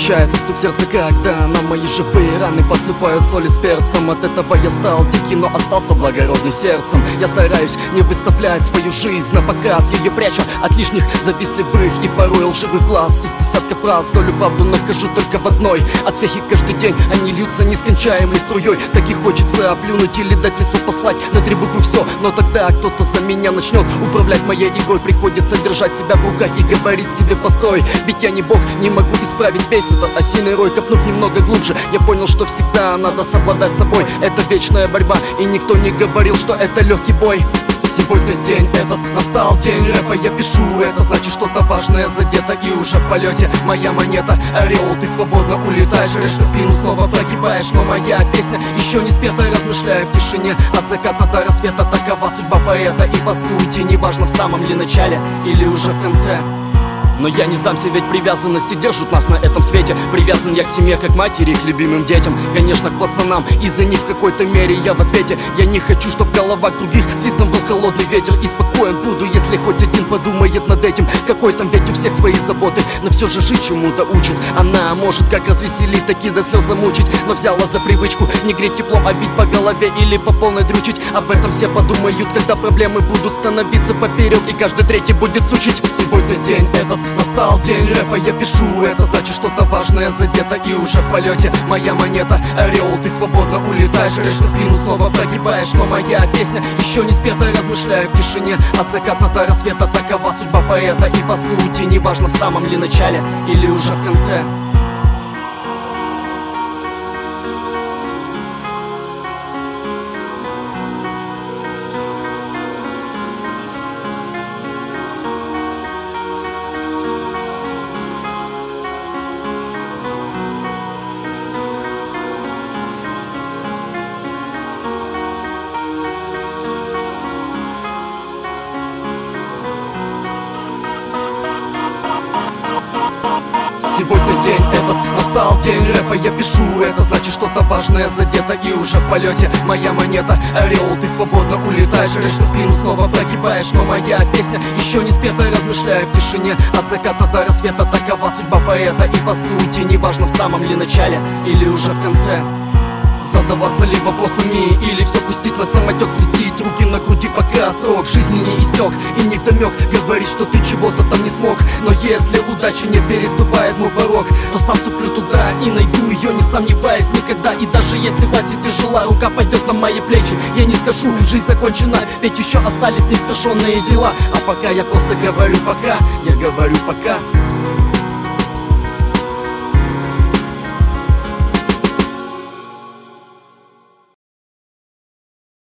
ощущается стук сердца, когда на мои живые раны подсыпают соли с перцем. От этого я стал дикий, но остался благородный сердцем. Я стараюсь не выставлять свою жизнь на показ, ее пряча от лишних завистливых и порой лживых глаз. Из десятка фраз долю правду нахожу только в одной. От всех их каждый день они льются нескончаемой струей. Так и хочется оплюнуть или дать лицо послать на 3 буквы все. Но тогда кто-то за меня начнет управлять моей игрой. Приходится держать себя в руках и говорить себе постой. Ведь я не бог, не могу исправить весь этот осиный рой. Копнув немного глубже, я понял, что всегда надо совладать с собой. Это вечная борьба, и никто не говорил, что это легкий бой. Сегодня день этот, настал день рэпа. Я пишу, это значит что-то важное задето и уже в полете. Моя монета, орел, ты свободно улетаешь. Решишь спину, снова прогибаешь. Но моя песня еще не спета. Размышляю в тишине от заката до рассвета. Такова судьба поэта. И по сути, неважно, в самом ли начале или уже в конце. Но я не сдамся, ведь привязанности держат нас на этом свете. Привязан я к семье, как матери, к любимым детям. Конечно, к пацанам, из-за них в какой-то мере я в ответе. Я не хочу, чтоб в головах других свистом был холодный ветер. И спокоен буду, если хоть один подумает над этим. Какой там, ведь у всех свои заботы. Но все же жить чему-то учит. Она может как развеселить, так и до слез замучить. Но взяла за привычку не греть теплом, а бить по голове или по полной дрючить. Об этом все подумают, когда проблемы будут становиться поперек, и каждый третий будет сучить. Сегодня день этот, настал день рэпа. Я пишу, это значит что-то важное задето и уже в полете. Моя монета, орел, ты свободно улетаешь. Решишь спину, снова прогибаешь. Но моя песня еще не спета. Размышляю в тишине от заката до рассвета. Такова судьба поэта. И по сути, неважно, в самом ли начале или уже в конце. Сегодня день этот, настал день рэпа. Я пишу, это значит что-то важное задето и уже в полете. Моя монета, орел, ты свободно улетаешь. Решишь спину, снова прогибаешь. Но моя песня еще не спета. Размышляю в тишине от заката до рассвета. Такова судьба поэта. И по сути, неважно, в самом ли начале или уже в конце. Задаваться ли вопросами или все пустить на самотек, скрестить руки на груди, пока срок жизни не истек. И не вдомек говорить, что ты чего-то там не смог. Но если удача не переступает мой порог, то сам ступлю туда и найду ее, не сомневаясь никогда. И даже если власти тяжела, рука пойдет на мои плечи. Я не скажу, жизнь закончена, ведь еще остались несовершенные дела. А пока я просто говорю пока, я говорю пока.